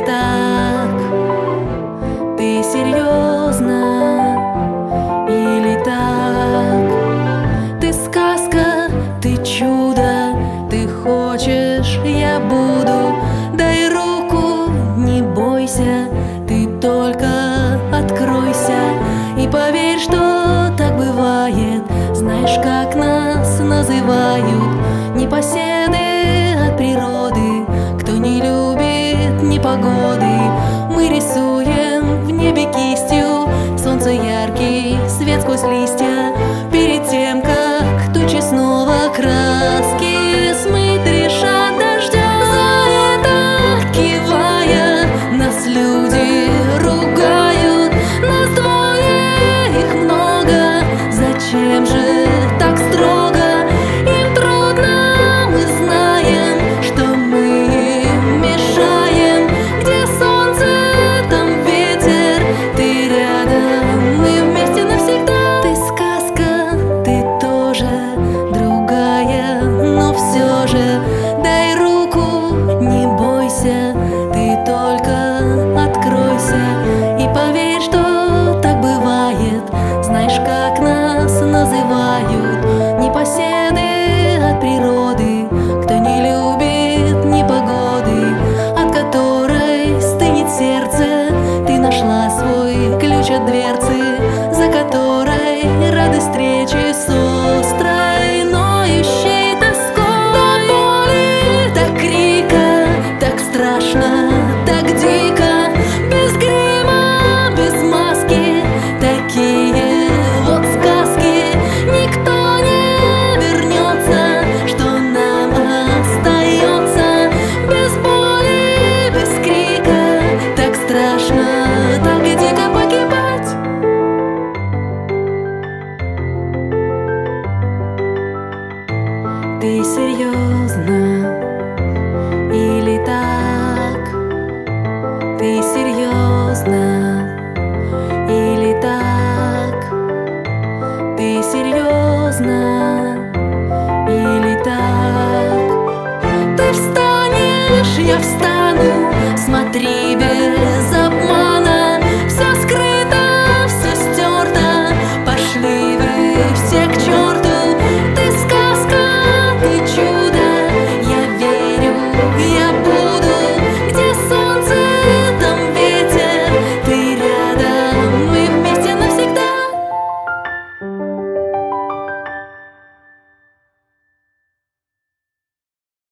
так? Ты серьезно или так? Ты сказка, ты чудо, ты хочешь, я буду. Дай руку, не бойся, ты только откройся и поверь, что так бывает. Знаешь, как нас называют? Непоседы от природы, кто не любит непогоды. Мы рисуем в небе кистью солнце яркий, свет сквозь листья. Перед тем, как тучи снова красят,